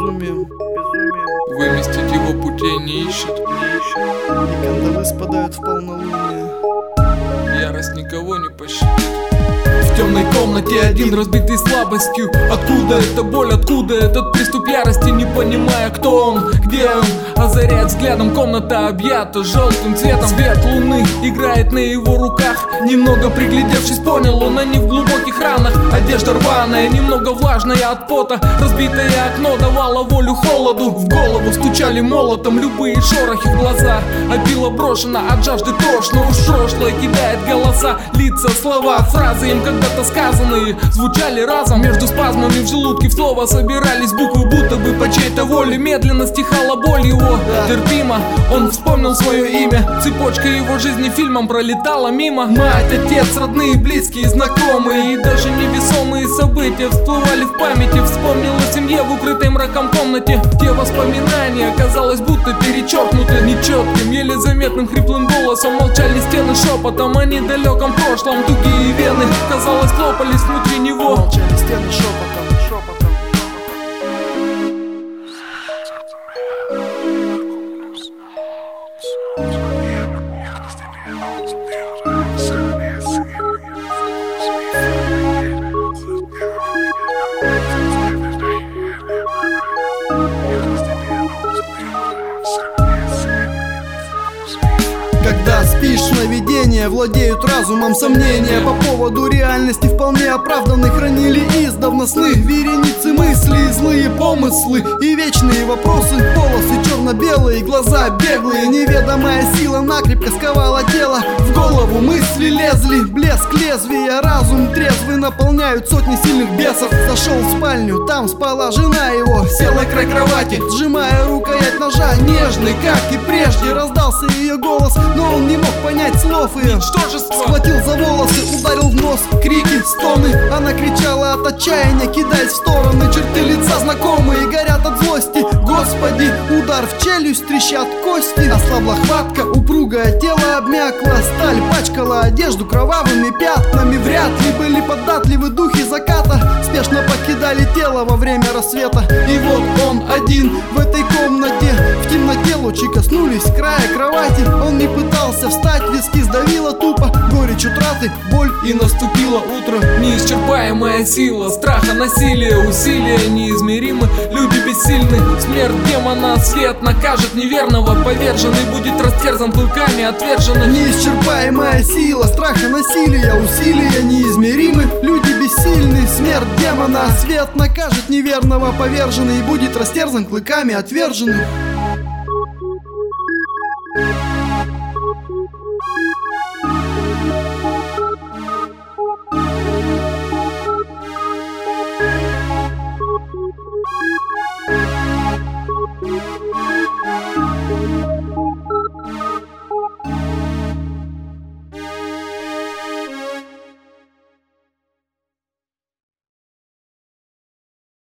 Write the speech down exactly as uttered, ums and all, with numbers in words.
безумием, безумием. Выместить его путей не ищет, не ищет. И кандалы спадают в полнолуние. Ярость никого не пощадит. В темной комнате один, разбитый слабостью. Откуда эта боль, откуда этот приступ ярости? Не понимая, кто он, где он. Озаряет взглядом, комната объята желтым цветом. Свет луны играет на его руках. Немного приглядевшись, понял, он они в глубоких ранах. Одежда рваная, немного влажная от пота. Разбитое окно давало волю холоду. В голову стучали молотом любые шорохи в глаза. Обила брошена, от жажды тошно. Уж прошлое кидает голоса, лица, слова, фразы им когда-то сказанные звучали разом. Между спазмами в желудке в слово собирались буквы, будто бы по чьей-то воле. Медленно стихала боль его, терпимо. Он вспомнил свое имя. Цепочка его жизни фильмом пролетала мимо. Мать, отец, родные, близкие, знакомые. И даже невесомые события всплывали в памяти. Вспомнил о семье в укрытой мраком комнате. Те воспоминания, казалось, будто перечеркнуты нечетким, еле заметным хриплым голосом. Молчали стены шепотом о недалеком прошлом. Тугие вены, казалось, лопались внутри него. Молчали стены шепотом, шепотом. Когда спишь, сновидения владеют разумом. Сомнения по поводу реальности вполне оправданы. Хранили издавна сны, вереницы мыслей, злые помыслы и вечные вопросы. Волосы черно-белые, глаза беглые. Неведомая сила накрепко сковала тело. В голову мысли лезли, блеск лезвия. Разум трезвый наполняют сотни сильных бесов. Зашел в спальню, там спала жена его. Сел на край кровати, сжимая рукоять ножа. Нежный, как и прежде, раздался ее голос, но он не мог понять слов ее. Схватил за волосы, ударил в нос. Крики, стоны, она кричала от отчаяния, кидаясь в стороны. Черты лица знакомые, горят от злости. Господи, удар в челюсть, трещат кости. Ослабла хватка, упругое тело обмякло. Сталь пачкала одежду кровавыми пятнами. Вряд ли были податливы духи заката. Спешно покидали тело во время рассвета. И вот он один в этой комнате. В темноте лучи коснулись края кровати. Он не пытался встать, виски сдавило тупо. Горечь утраты, боль, и наступило утро. Неисчерпаемая сила страха, насилия, усилия неизмеримы. Люди бессильны, смерть демона, свет накажет неверного. Поверженный будет растерзан клыками, отверженный. Неисчерпаемая сила страха, насилия, усилия неизмеримы. Люди бессильны, смерть демона, свет накажет неверного. Поверженный будет растерзан клыками, отверженный.